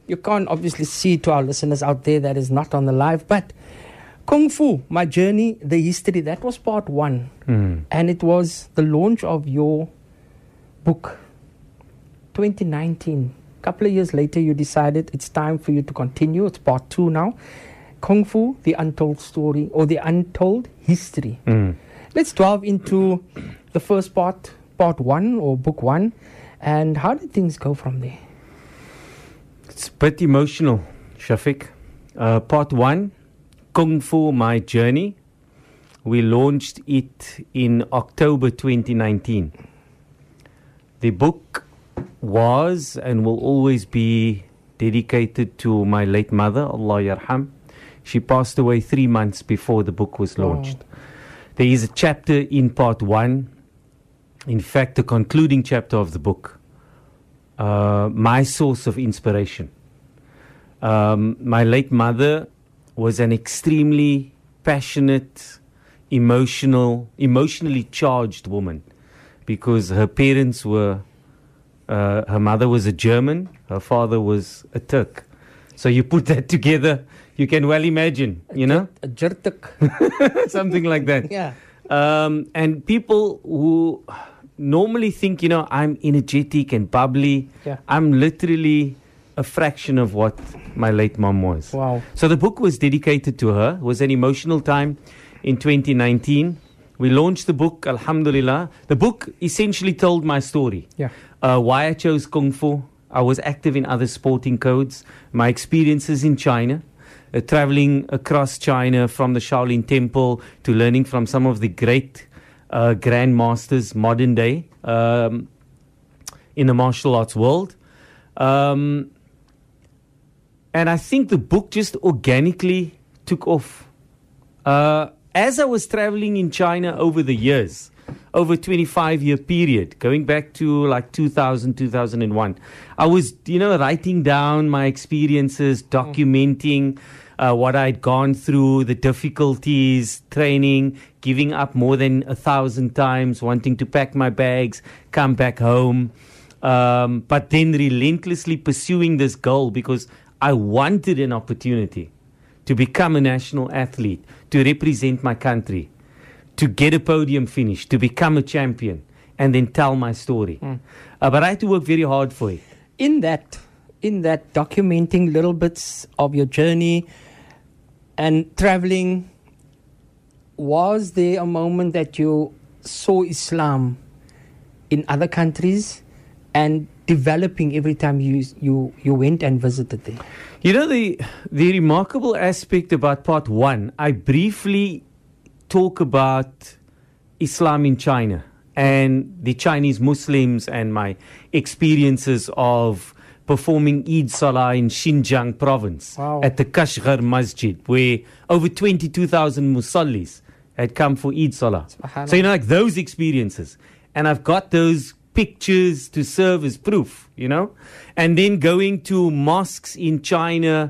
you can't obviously see to our listeners out there that is not on the live, but Kung Fu, My Journey, the History, that was part 1. And it was the launch of your book, 2019. A couple of years later, you decided it's time for you to continue. It's part 2 now. Kung Fu, The Untold Story, or The Untold History. Let's delve into the first part 1 or book 1. And how did things go from there? It's a bit emotional, Shafiq. Part 1, Kung Fu, My Journey. We launched it in October 2019. The book was and will always be dedicated to my late mother, Allah yarham. She passed away 3 months before the book was launched. There is a chapter in part 1, in fact, the concluding chapter of the book, my source of inspiration. My late mother was an extremely passionate, emotionally charged woman, because her parents were, her mother was a German, her father was a Turk. So you put that together, you can well imagine, you know? A Jertuk. Something like that. Yeah. And people who normally think, you know, I'm energetic and bubbly. Yeah. I'm literally a fraction of what my late mom was. Wow. So the book was dedicated to her. It was an emotional time in 2019. We launched the book, Alhamdulillah. The book essentially told my story. Yeah. Why I chose Kung Fu. I was active in other sporting codes. My experiences in China. Traveling across China from the Shaolin Temple to learning from some of the great grandmasters modern day in the martial arts world. And I think the book just organically took off. As I was traveling in China over the years, over a 25-year period, going back to like 2000, 2001, I was, you know, writing down my experiences, documenting what I'd gone through, the difficulties, training, giving up more than 1,000 times, wanting to pack my bags, come back home, but then relentlessly pursuing this goal because I wanted an opportunity to become a national athlete, to represent my country, to get a podium finish, to become a champion, and then tell my story. But I had to work very hard for it. In that documenting little bits of your journey and traveling, was there a moment that you saw Islam in other countries and developing every time you went and visited there? You know, the remarkable aspect about part 1, I briefly talk about Islam in China and the Chinese Muslims and my experiences of performing Eid Salah in Xinjiang province at the Kashgar Masjid, where over 22,000 musallis had come for Eid Salah. So, you know, like those experiences. And I've got those pictures to serve as proof, you know. And then going to mosques in China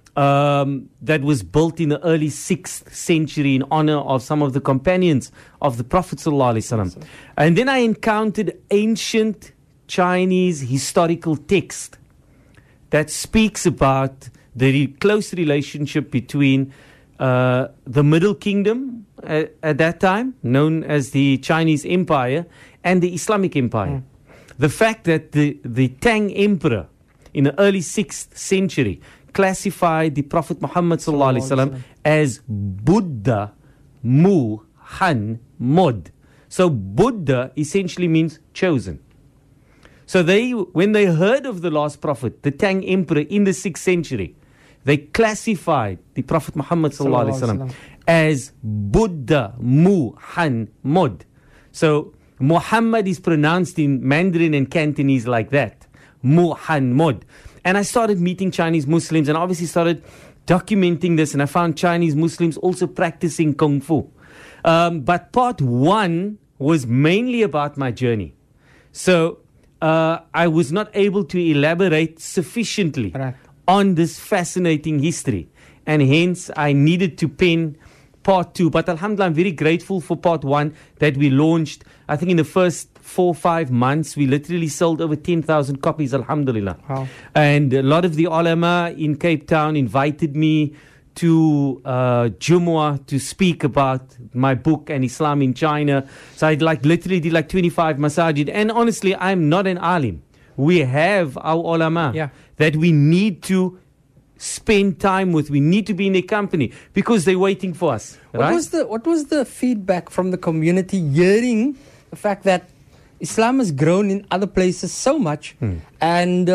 that was built in the early 6th century in honor of some of the companions of the Prophet ﷺ. And then I encountered ancient Chinese historical text that speaks about the close relationship between the Middle Kingdom at that time, known as the Chinese Empire, and the Islamic Empire. The fact that the Tang Emperor in the early 6th century classified the Prophet Muhammad ﷺ as Buddha Muhammad. So Buddha essentially means chosen. So when they heard of the last prophet, the Tang Emperor in the 6th century, they classified the Prophet Muhammad ﷺ as Buddha Muhammad. So Muhammad is pronounced in Mandarin and Cantonese like that, Muhammad. And I started meeting Chinese Muslims and obviously started documenting this, and I found Chinese Muslims also practicing Kung Fu. But part 1 was mainly about my journey. So I was not able to elaborate sufficiently on this fascinating history. And hence I needed to pen part 2. But alhamdulillah, I'm very grateful for part 1 that we launched. I think in the first 4 or 5 months, we literally sold over 10,000 copies, alhamdulillah. Wow. And a lot of the ulama in Cape Town invited me to Jumu'ah to speak about my book and Islam in China. So I literally did 25 masajid. And honestly, I'm not an alim. We have our ulama that we need to spend time with. We need to be in their company because they're waiting for us. Right? What was the feedback from the community hearing the fact that Islam has grown in other places so much, and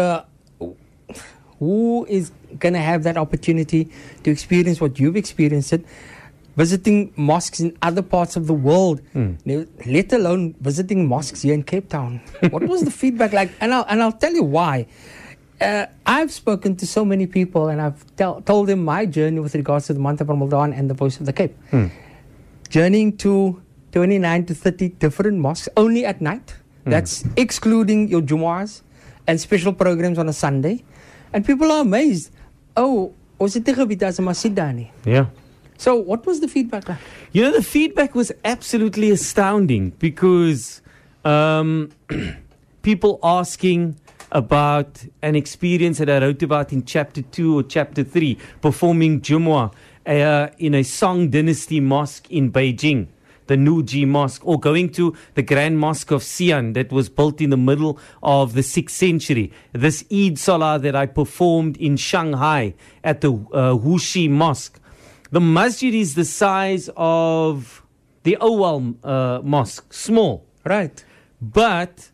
who is going to have that opportunity to experience what you've experienced, visiting mosques in other parts of the world, let alone visiting mosques here in Cape Town? What was the feedback like? And I'll tell you why. I've spoken to so many people, and I've told them my journey with regards to the month of Ramadan and the Voice of the Cape. Journeying to 29 to 30 different mosques only at night. That's excluding your Jumu'ahs and special programs on a Sunday. And people are amazed. Oh, ons het gebied as 'n masjid daar nie. Yeah. So what was the feedback like? You know, the feedback was absolutely astounding because people asking about an experience that I wrote about in chapter 2 or chapter 3, performing Jumu'ah in a Song Dynasty mosque in Beijing, the Nuji Mosque, or going to the Grand Mosque of Xi'an that was built in the middle of the 6th century. This Eid Salah that I performed in Shanghai at the Wuxi Mosque. The masjid is the size of the Awal Mosque, small. Right. But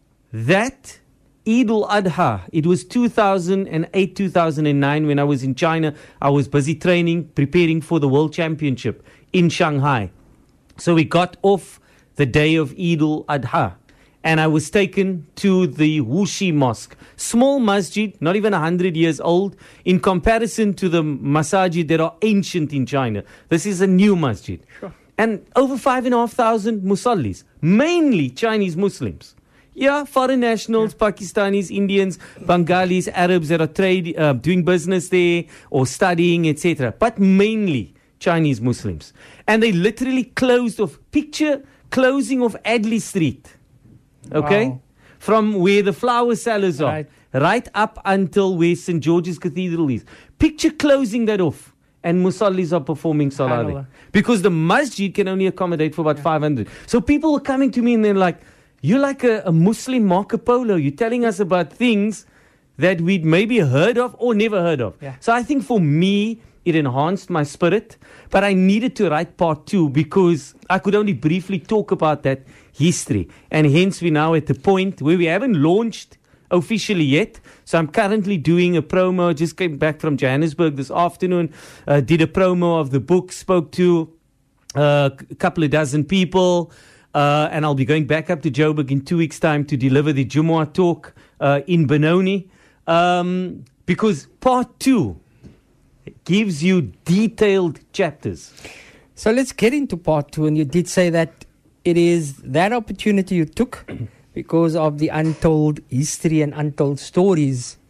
that Eid al-Adha, it was 2008, 2009 when I was in China. I was busy training, preparing for the World Championship in Shanghai. So we got off the day of Eid al-Adha, and I was taken to the Wuxi Mosque. Small masjid, not even 100 years old, in comparison to the masajid that are ancient in China. This is a new masjid. Sure. And over 5,500 musallis, mainly Chinese Muslims. Yeah, foreign nationals, Pakistanis, Indians, Bengalis, Arabs that are doing business there or studying, etc. But mainly Chinese Muslims. And they literally closed off, picture closing of Adley Street. Okay? Wow. From where the flower sellers are. Right up until where St. George's Cathedral is. Picture closing that off. And musallis are performing salah there. Because the masjid can only accommodate for about 500. So people were coming to me and they're like, you're like a Muslim Marco Polo. You're telling us about things that we'd maybe heard of or never heard of. Yeah. So I think for me, it enhanced my spirit. But I needed to write part 2 because I could only briefly talk about that history. And hence we're now at the point where we haven't launched officially yet. So I'm currently doing a promo. Just came back from Johannesburg this afternoon. Did a promo of the book. Spoke to a couple of dozen people. And I'll be going back up to Joburg in 2 weeks' time to deliver the Jumu'ah talk in Benoni. Because part 2 gives you detailed chapters. So let's get into part 2. And you did say that it is that opportunity you took because of the untold history and untold stories.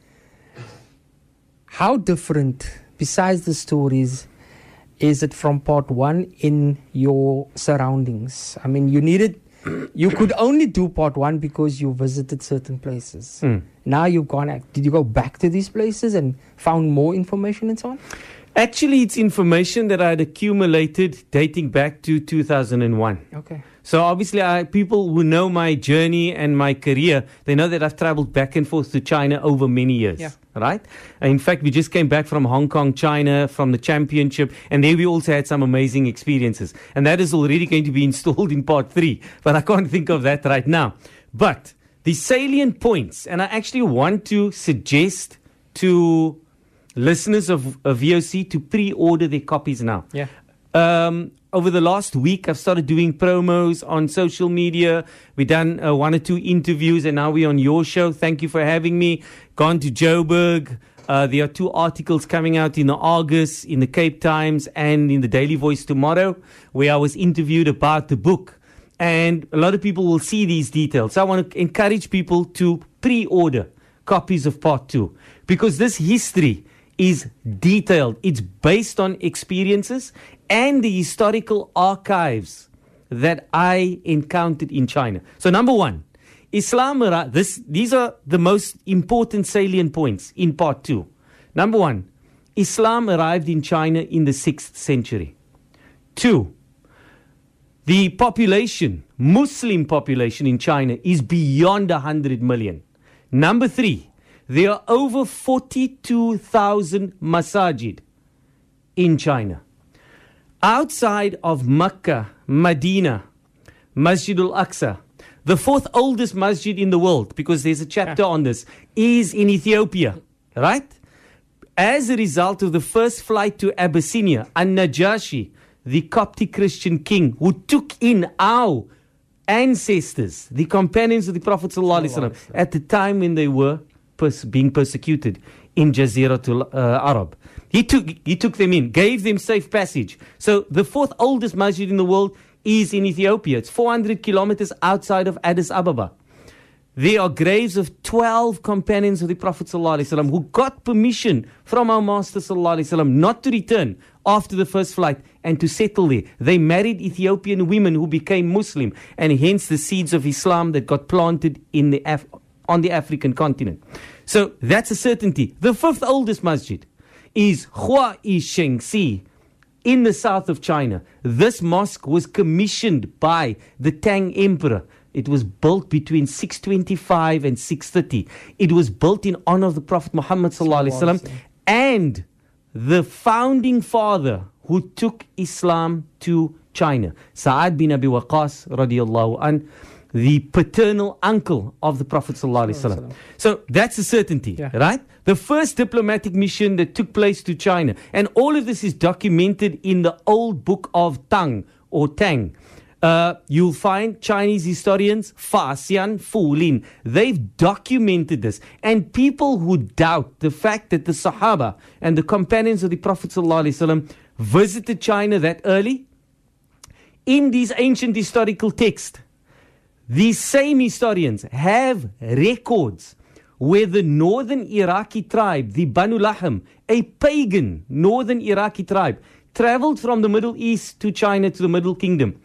How different, besides the stories, is it from part 1 in your surroundings? I mean, you could only do part 1 because you visited certain places. Now you've gone, did you go back to these places and found more information and so on? Actually, it's information that I had accumulated dating back to 2001. Okay. So obviously, people who know my journey and my career, they know that I've traveled back and forth to China over many years. Yeah. Right? In fact, we just came back from Hong Kong, China, from the championship, and there we also had some amazing experiences. And that is already going to be installed in part 3, but I can't think of that right now. But the salient points, and I actually want to suggest to listeners of VOC to pre-order their copies now. Yeah. Over the last week, I've started doing promos on social media. We've done 1 or 2 interviews, and now we're on your show. Thank you for having me. Gone to Joburg. There are 2 articles coming out in the Argus, in the Cape Times, and in the Daily Voice tomorrow, where I was interviewed about the book. And a lot of people will see these details. So I want to encourage people to pre-order copies of part 2, because this history is detailed. It's based on experiences and the historical archives that I encountered in China. So number one, Islam, these are the most important salient points in part two. Number one, Islam arrived in China in the 6th century. 2, the population, Muslim population in China is beyond 100 million. Number 3, there are over 42,000 masajid in China. Outside of Mecca, Medina, Masjid al-Aqsa, the 4th oldest masjid in the world, because there's a chapter on this, is in Ethiopia, right? As a result of the first flight to Abyssinia, An-Najashi, the Coptic Christian king who took in our ancestors, the companions of the Prophet ﷺ, at the time when they were being persecuted in Jaziratul Arab. He took them in, gave them safe passage. So the 4th oldest masjid in the world is in Ethiopia. It's 400 kilometers outside of Addis Ababa. There are graves of 12 companions of the Prophet ﷺ who got permission from our Master ﷺ not to return after the first flight and to settle there. They married Ethiopian women who became Muslim, and hence the seeds of Islam that got planted in on the African continent. So that's a certainty. The 5th oldest masjid is Hua-i Shengxi in the south of China. This mosque was commissioned by the Tang Emperor. It was built between 625 and 630. It was built in honor of the Prophet Muhammad ﷺ and the founding father who took Islam to China, Sa'ad bin Abi Waqqas radiyallahu an, the paternal uncle of the Prophet ﷺ. So that's a certainty, right? The first diplomatic mission that took place to China. And all of this is documented in the old book of Tang or Tang. You'll find Chinese historians, Fa Xian, Fu Lin, they've documented this. And people who doubt the fact that the Sahaba and the companions of the Prophet ﷺ visited China that early, in these ancient historical texts, these same historians have records where the northern Iraqi tribe, the Banu Laham, a pagan northern Iraqi tribe, traveled from the Middle East to China, to the Middle Kingdom.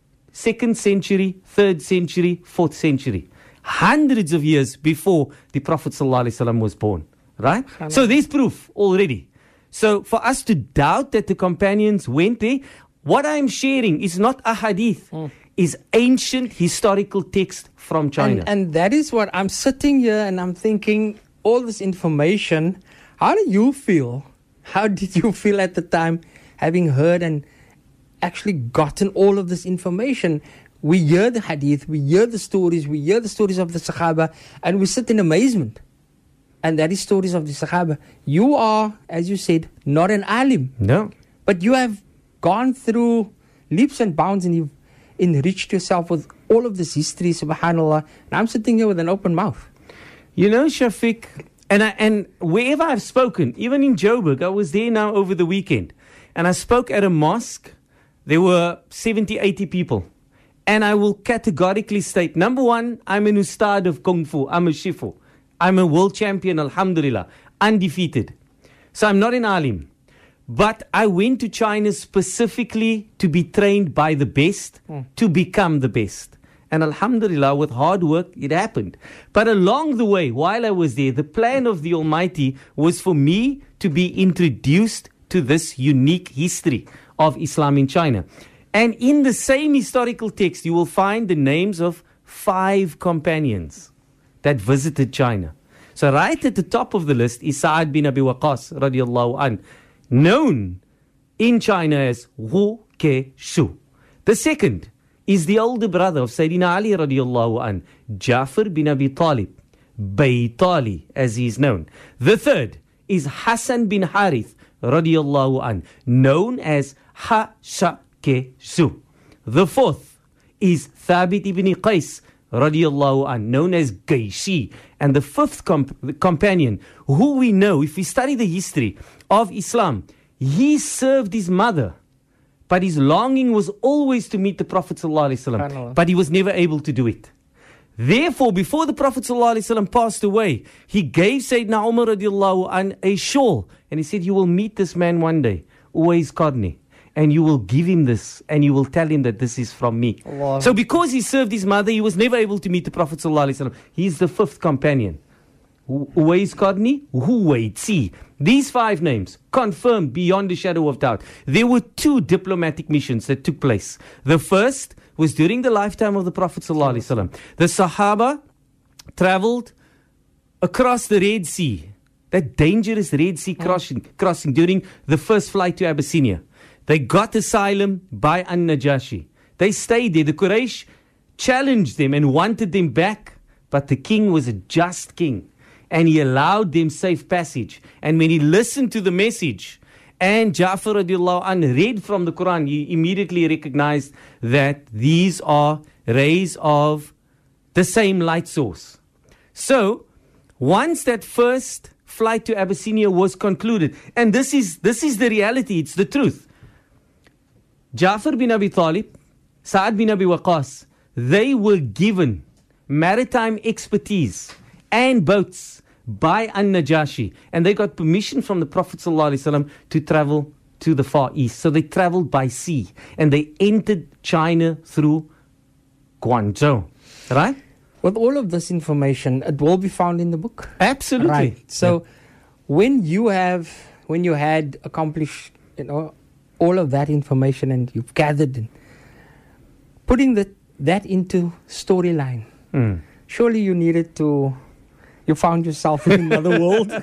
2nd century, 3rd century, 4th century. Hundreds of years before the Prophet ﷺ was born. Right? So there's proof already. So for us to doubt that the companions went there, what I'm sharing is not a hadith, is ancient historical text from China. And that is what I'm sitting here and I'm thinking, all this information, how do you feel? How did you feel at the time having heard and actually gotten all of this information? We hear the hadith, we hear the stories of the Sahaba, and we sit in amazement. And that is stories of the Sahaba. You are, as you said, not an alim. No. But you have gone through leaps and bounds and you've enriched yourself with all of this history, subhanAllah. And I'm sitting here with an open mouth. You know, Shafiq, and wherever I've spoken, even in Joburg, I was there now over the weekend, and I spoke at a mosque. There were 70, 80 people. And I will categorically state, number one, I'm an ustad of Kung Fu. I'm a shifu. I'm a world champion, alhamdulillah, undefeated. So I'm not an alim. But I went to China specifically to be trained by the best, to become the best. And alhamdulillah, with hard work, it happened. But along the way, while I was there, the plan of the Almighty was for me to be introduced to this unique history of Islam in China. And in the same historical text, you will find the names of 5 companions that visited China. So right at the top of the list is Sa'ad bin Abi Waqqas radiyallahu an, known in China as Hu Ke Shu. The second is the older brother of Sayyidina Ali radiyallahu an, Ja'far bin Abi Talib, Baytali as he is known. The third is Hassan bin Harith radiyallahu an, known as Ha-Sha-Ke-Shu. The fourth is Thabit ibn Qais radiyallahu an, known as Gaishi. And the fifth companion, who we know, if we study the history of Islam, he served his mother, but his longing was always to meet the Prophet ﷺ, but he was never able to do it. Therefore, before the Prophet ﷺ passed away, he gave Sayyidina Umar radiallahu an a shawl. And he said, you will meet this man one day, Uwais Qarni, and you will give him this, and you will tell him that this is from me. Allah. So because he served his mother, he was never able to meet the Prophet ﷺ. He's the fifth companion. Uwais Qarni, Huwaitsi. These 5 names confirmed beyond a shadow of doubt. There were 2 diplomatic missions that took place. The first was during the lifetime of the Prophet ﷺ. The Sahaba traveled across the Red Sea, that dangerous Red Sea crossing during the first flight to Abyssinia. They got asylum by An-Najashi. They stayed there. The Quraysh challenged them and wanted them back, but the king was a just king, and he allowed them safe passage. And when he listened to the message, and Ja'far radiallahu anhu read from the Quran, he immediately recognized that these are rays of the same light source. So, once that first flight to Abyssinia was concluded, and this is the reality, it's the truth. Ja'far bin Abi Talib, Sa'ad bin Abi Waqqas, they were given maritime expertise and boats by An-Najashi, and they got permission from the Prophet ﷺ to travel to the Far East. So they traveled by sea, and they entered China through Guangzhou. Right? With all of this information, it will be found in the book. Absolutely. Right. So when you had accomplished, all of that information, and you've gathered and putting that into storyline, surely you found yourself in another world.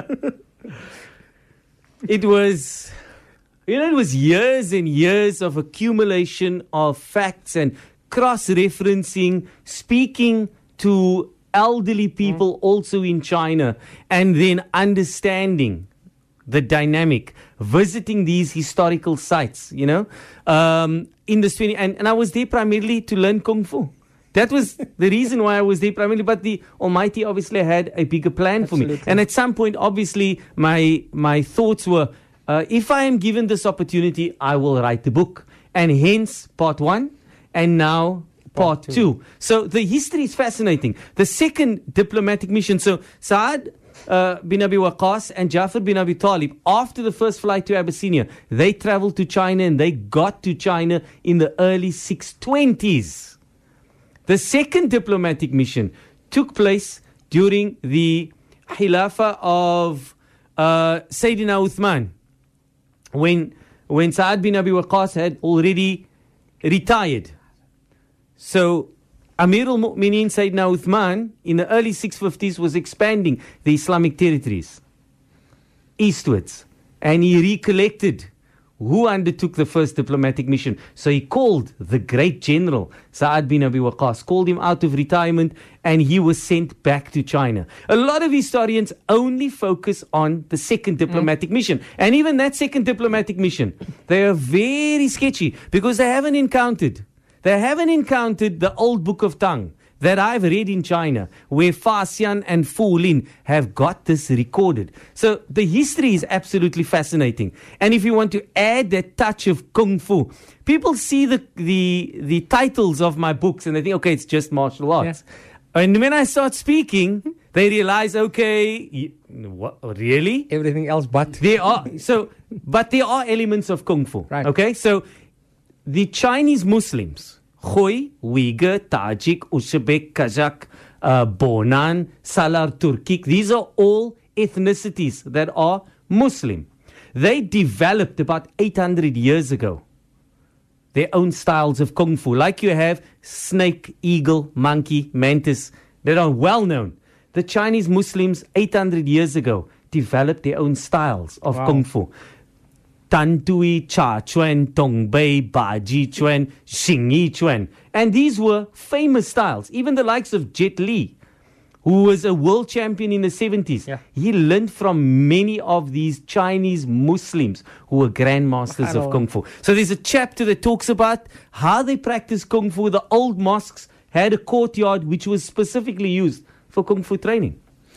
It was years and years of accumulation of facts and cross-referencing, speaking to elderly people also in China, and then understanding the dynamic, visiting these historical sites, in this 20, and I was there primarily to learn Kung Fu. That was the reason why I was there primarily, but the Almighty obviously had a bigger plan for me. And at some point, obviously, my thoughts were, if I am given this opportunity, I will write the book. And hence, part 1, and now part 2. So the history is fascinating. The second diplomatic mission, so Sa'ad bin Abi Waqqas and Ja'far bin Abi Talib, after the first flight to Abyssinia, they traveled to China, and they got to China in the early 620s. The second diplomatic mission took place during the Khilafah of Sayyidina Uthman, when Sa'ad bin Abi Waqqas had already retired. So Amir al-Mu'mineen Sayyidina Uthman in the early 650s was expanding the Islamic territories eastwards, and he recollected who undertook the first diplomatic mission. So he called the great general Sa'ad bin Abi Waqqas, called him out of retirement, and he was sent back to China. A lot of historians only focus on the second diplomatic mission. And even that second diplomatic mission, they are very sketchy because they haven't encountered the old Book of Tang that I've read in China, where Fa Xian and Fu Lin have got this recorded. So the history is absolutely fascinating. And if you want to add that touch of Kung Fu, people see the titles of my books and they think, okay, it's just martial arts. Yeah. And when I start speaking, they realize, okay, what, really? Everything else but. But there are elements of Kung Fu. Right. Okay, so the Chinese Muslims, Khoi, Uyghur, Tajik, Uzbek, Kazakh, Bonan, Salar Turkic, these are all ethnicities that are Muslim. They developed about 800 years ago their own styles of Kung Fu. Like you have snake, eagle, monkey, mantis, that are well known. The Chinese Muslims 800 years ago developed their own styles of Kung Fu. Tan Tui, Cha Chuan, Tong Bei, Ba Ji Chuan, Xing Yi Chuan. And these were famous styles. Even the likes of Jet Li, who was a world champion in the 70s. Yeah. He learned from many of these Chinese Muslims who were grandmasters of Kung Fu. So there's a chapter that talks about how they practice Kung Fu. The old mosques had a courtyard which was specifically used for Kung Fu training.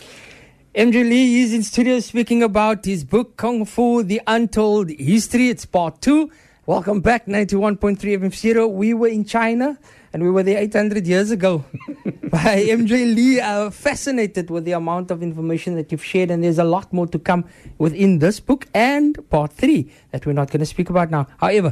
MJ Lee is in studio speaking about his book, Kung Fu, The Untold History. It's part 2. Welcome back, 91.3 FM Zero. We were in China and we were there 800 years ago. By MJ Lee, fascinated with the amount of information that you've shared, and there's a lot more to come within this book and part 3 that we're not going to speak about now. However,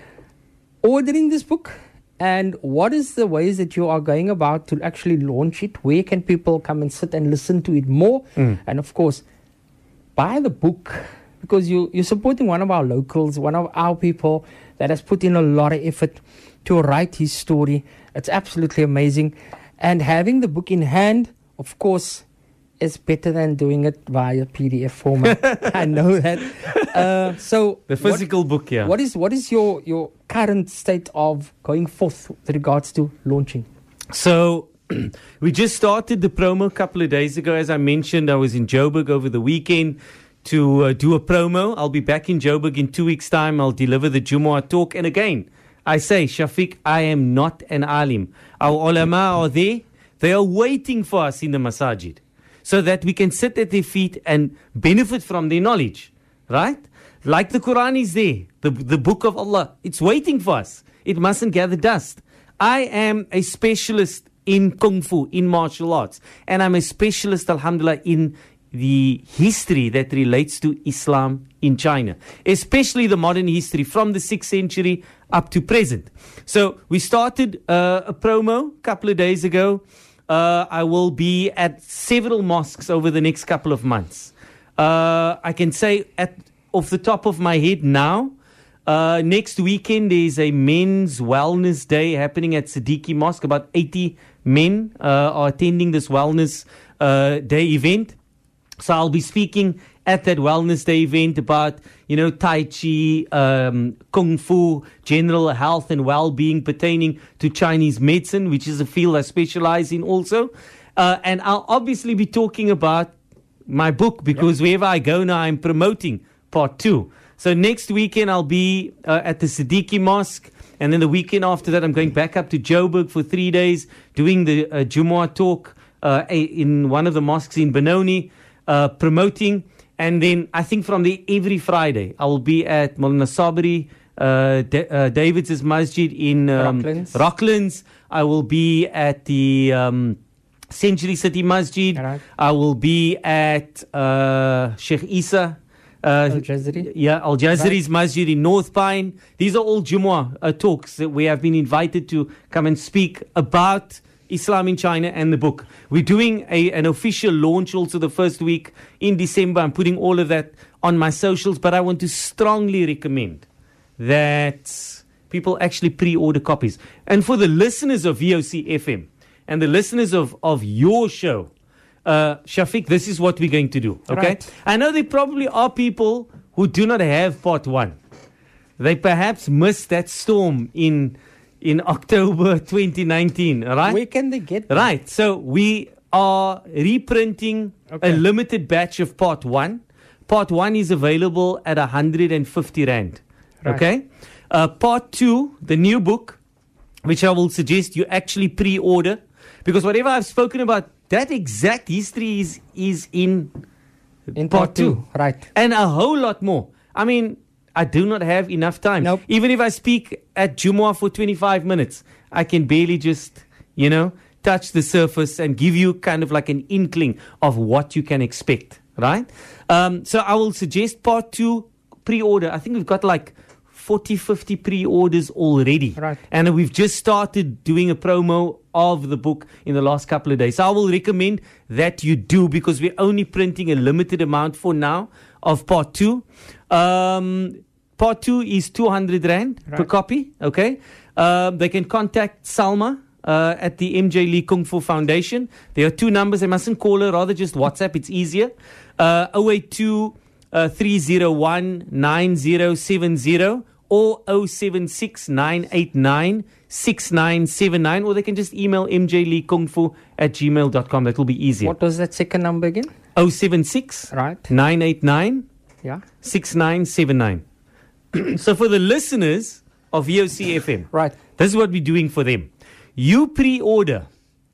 ordering this book, and what is the ways that you are going about to actually launch it? Where can people come and sit and listen to it more? And of course, buy the book, because you're supporting one of our locals, one of our people that has put in a lot of effort to write his story. It's absolutely amazing. And having the book in hand, of course, is better than doing it via PDF format. I know that. So the physical book, yeah. What is your current state of going forth with regards to launching? So we just started the promo a couple of days ago. As I mentioned, I was in Joburg over the weekend to do a promo. I'll be back in Joburg in 2 weeks' time. I'll deliver the Jumu'ah talk. And again, I say, Shafiq, I am not an alim. Our ulama are there. They are waiting for us in the masajid so that we can sit at their feet and benefit from their knowledge. Right? Like the Quran is there. The book of Allah. It's waiting for us. It mustn't gather dust. I am a specialist in Kung Fu, in martial arts. And I'm a specialist, alhamdulillah, in the history that relates to Islam in China, especially the modern history from the 6th century up to present. So we started a promo a couple of days ago. I will be at several mosques over the next couple of months. I can say off the top of my head now, next weekend there's a men's wellness day happening at Siddiqui Mosque. About 80 men are attending this wellness day event. So I'll be speaking at that wellness day event about, Tai Chi, Kung Fu, general health and well-being pertaining to Chinese medicine, which is a field I specialize in also. And I'll obviously be talking about my book, because wherever I go now, I'm promoting part 2. So next weekend, I'll be at the Siddiqui Mosque. And then the weekend after that, I'm going back up to Joburg for 3 days, doing the Jumu'ah talk in one of the mosques in Benoni. Promoting, and then I think from there every Friday I will be at Maulana Sabri David's masjid in Rocklands. I will be at the Century City Masjid. Right. I will be at Sheikh Isa Al-Jazari. Al-Jazari's Masjid in North Pine. These are all Jumu'ah talks that we have been invited to come and speak about Islam in China and the book. We're doing an official launch also the first week in December. I'm putting all of that on my socials, but I want to strongly recommend that people actually pre-order copies. And for the listeners of VOC FM and the listeners of your show, Shafiq, this is what we're going to do. Okay? Right. I know there probably are people who do not have part 1. They perhaps missed that storm in October 2019, right? Where can they get that? Right. So we are reprinting a limited batch of part 1. Part 1 is available at 150 Rand. Right. Okay? Part 2, the new book, which I will suggest you actually pre-order, because whatever I've spoken about, that exact history is in part 2. Right. And a whole lot more. I mean, I do not have enough time. Nope. Even if I speak at Jumu'ah for 25 minutes, I can barely just, touch the surface and give you kind of like an inkling of what you can expect, right? So I will suggest part 2 pre-order. I think we've got like 40, 50 pre-orders already. Right. And we've just started doing a promo of the book in the last couple of days. So I will recommend that you do, because we're only printing a limited amount for now of part 2. Part 2 is 200 Rand per copy. Okay. They can contact Salma at the MJ Lee Kung Fu Foundation. There are 2 numbers. They mustn't call her, rather just WhatsApp. It's easier. 082 301 9070 or 076 989 6979, or they can just email mjleekungfu@gmail.com. That will be easier. What was that second number again? 076 989 6979. So for the listeners of VOC FM, right, this is what we're doing for them. You pre-order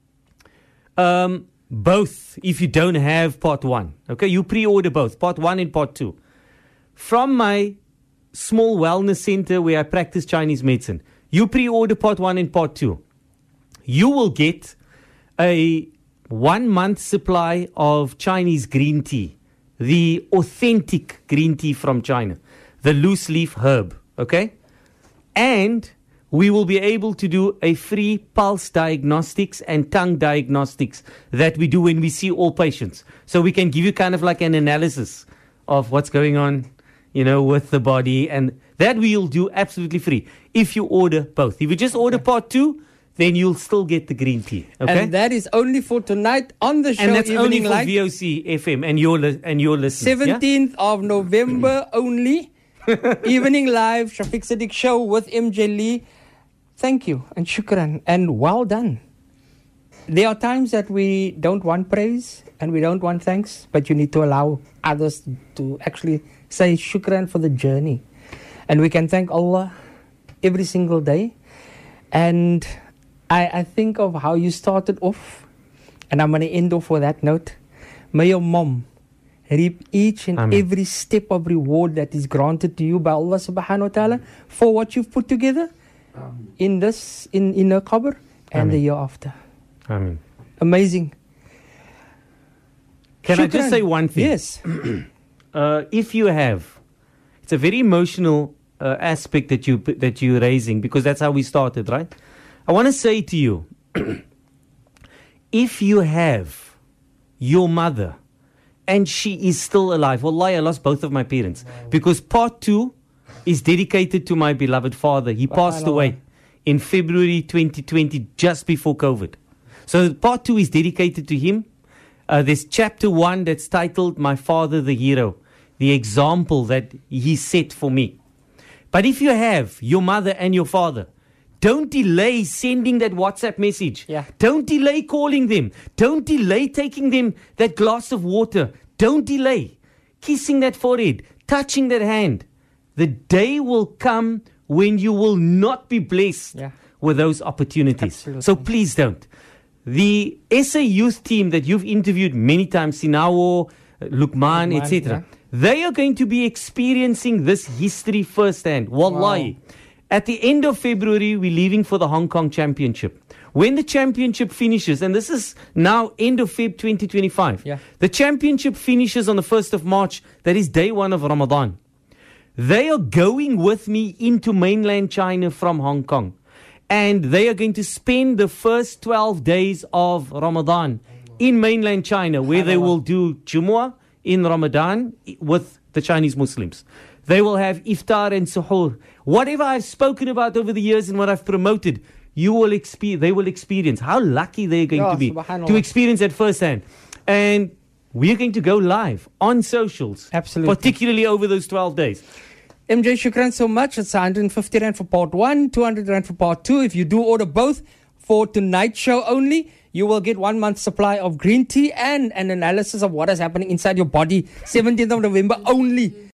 both if you don't have part 1. Okay, you pre-order both, part 1 and part 2. From my small wellness center where I practice Chinese medicine, you pre-order part 1 and part 2. you will get a 1 month supply of Chinese green tea, the authentic green tea from China, the loose leaf herb, okay? And we will be able to do a free pulse diagnostics and tongue diagnostics that we do when we see all patients. So we can give you kind of like an analysis of what's going on, with the body, and that we'll do absolutely free if you order both. If you just order part 2, then you'll still get the green tea. Okay? And that is only for tonight on the show. And that's only Evening for Light. VOC FM and your listeners. 17th of November only. Evening Live, Shafiq Siddiq Show with MJ Lee. Thank you and shukran and well done. There are times that we don't want praise and we don't want thanks, but you need to allow others to actually say shukran for the journey. And we can thank Allah every single day. And I think of how you started off, and I'm going to end off with that note. May your mom reap each and Amen. every step of reward that is granted to you by Allah subhanahu wa ta'ala for what you've put together in her qabr and Amen. the year after. Amen. Amazing. Can I just Shukran. say one thing? Yes. If you have, it's a very emotional aspect that you're raising, because that's how we started, right? I want to say to you, if you have your mother and she is still alive, wallahi, I lost both of my parents, because part 2 is dedicated to my beloved father. He passed away in February 2020, just before COVID. So part 2 is dedicated to him. There's chapter 1 that's titled My Father the Hero, the example that he set for me. But if you have your mother and your father, don't delay sending that WhatsApp message. Yeah. Don't delay calling them. Don't delay taking them that glass of water. Don't delay kissing that forehead, touching that hand. The day will come when you will not be blessed with those opportunities. Absolutely. So please don't. The SA youth team that you've interviewed many times, Sinawo, Lukman, etc., they are going to be experiencing this history firsthand. Wallahi. Wow. At the end of February, we're leaving for the Hong Kong Championship. When the championship finishes, and this is now end of Feb 2025, the championship finishes on the 1st of March. That is day 1 of Ramadan. They are going with me into mainland China from Hong Kong. And they are going to spend the first 12 days of Ramadan in mainland China, where they will do Jumu'ah in Ramadan with the Chinese Muslims. They will have iftar and suhoor. Whatever I've spoken about over the years and what I've promoted, they will experience. How lucky they're going to be to experience that firsthand. And we're going to go live on socials. Absolutely. Particularly over those 12 days. MJ, shukran so much. It's 150 Rand for part 1, 200 Rand for part 2. If you do order both for tonight's show only, you will get 1 month supply of green tea and an analysis of what is happening inside your body. 17th of November only.